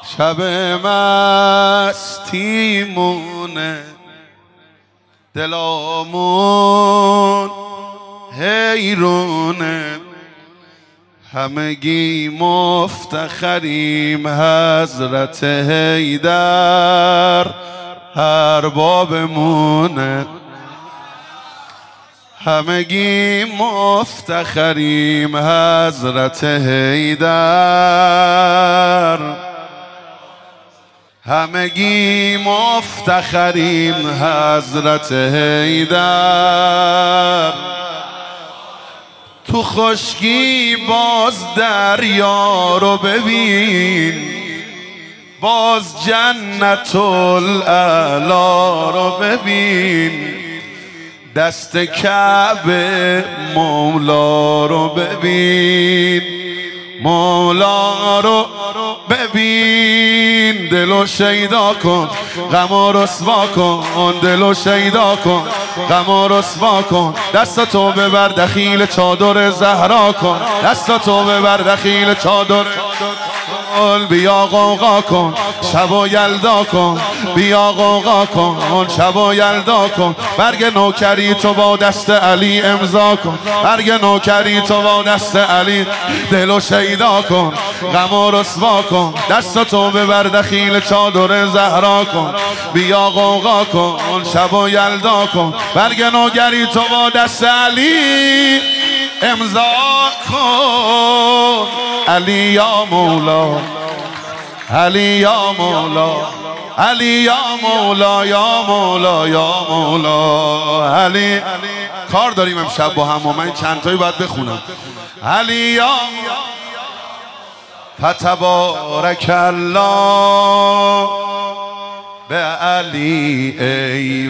شب مستیمونه دلامون حیرونه همگی مفتخریم حضرت حیدر اربابمونه همگی مفتخریم حضرت حیدر همگی مفتخریم حضرت حیدر تو خشکی باز دریا رو ببین باز جنت الاعلی رو ببین دست کعبه مولا رو ببین مولا رو ببین دلو شیدا کن غمو رسوا کن دلو شیدا کن غمو رسوا کن دستاتو ببر دخیل چادر زهرا کن دستاتو ببر دخیل چادر بیا غوغا کن شب و یلدا کن بیا غوغا کن شب و یلدا کن برگ نوکری تو با دست علی امضا کن برگ نوکری تو با دست علی دلو شیدا کن غمو رسوا کن دستاتو ببر دخیل چادر زهرا کن بیا غوغا کن شب و یلدا کن برگ نوکری تو با دست علی امضا کن علی یا مولا علی یا مولا علی یا مولا یا مولا یا مولا علی کار داریم امشب با هم و من چند تایی باید بخونم علی یا فتبارک الله به علی ای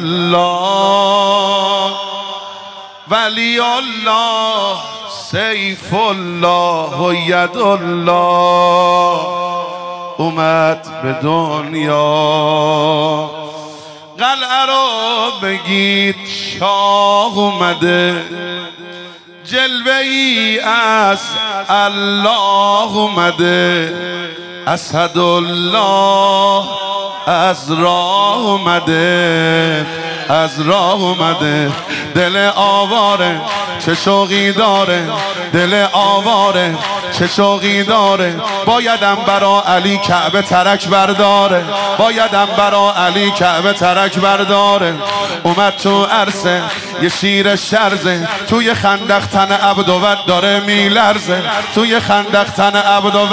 والله ولی الله سیف الله و ید الله اومد به دنیا قلعه رو بگید شاه اومده جلوه ای از الله اومده اسدالله از راه اومده از راه اومده دل آواره چه شوقی داره دل آواره چه شوقی داره بایدم برا علی کعبه ترک برداره بایدم برا علی کعبه ترک برداره اومد تو عرصه یه شیر شرزه توی خندق تن عبدوت داره میلرزه توی خندق تن عبدوت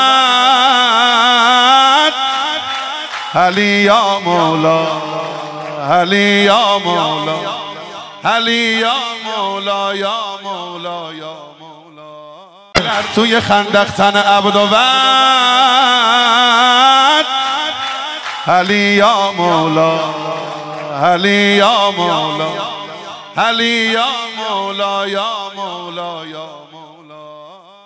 علی یا مولا علی یا مولا علی یا مولا یا مولا یا مولا توی خندق تن عبدوت علی یا مولا علی یا مولا علی یا مولا یا مولا یا